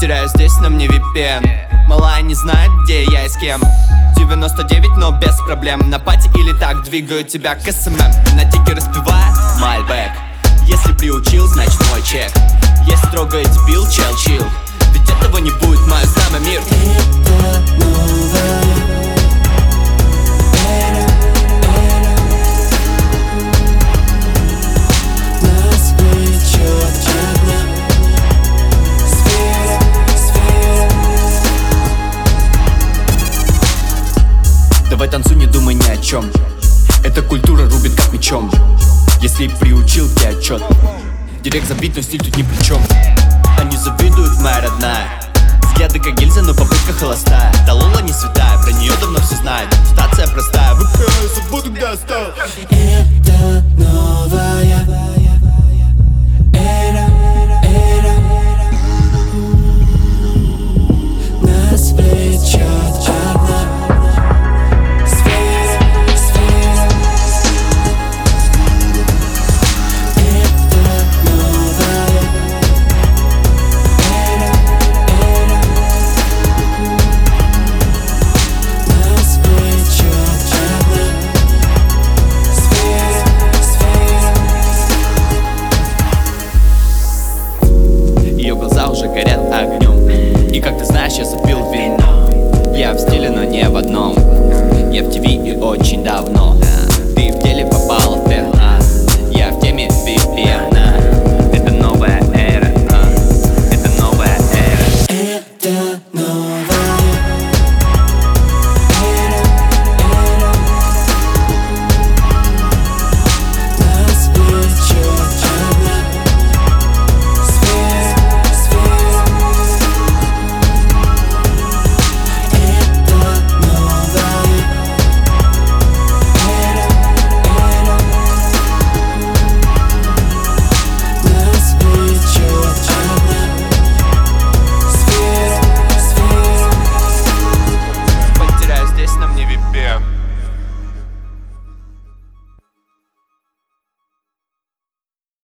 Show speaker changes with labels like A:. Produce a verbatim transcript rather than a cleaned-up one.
A: теряю здесь, но мне ви пи эн. Малая не знает, где я и с кем. девяносто девять, но без проблем. На пати или так двигаю тебя к эс эм эм. На тике распевая Мальбэк. Если приучил, значит мой чек. Если трогает бил, чел, чил. Ведь этого не будет, мое знамя мир.
B: Это новая эра, эра. Нас влечет одна сфера, сфера.
A: Давай танцуй, не думай ни о чем. Эта культура рубит как мечом. Если приучил, где отчет. Директ забит, но стиль тут ни при чем. Они завидуют, моя родная. Взгляды как гильза, но попытка холостая. Да Лола не святая, про нее давно все знают. Ситуация простая, выпиваю, забуду, где оставил.
B: Это новая эра, эра. Нас влечет одна сфера, сфера. Это новая эра, эра. Нас влечет одна сфера, сфера.
A: Ее глаза уже горят огнем. И как ты знаешь, я запил вино. Я в стиле, но не в одном. Я в ти ви и очень давно.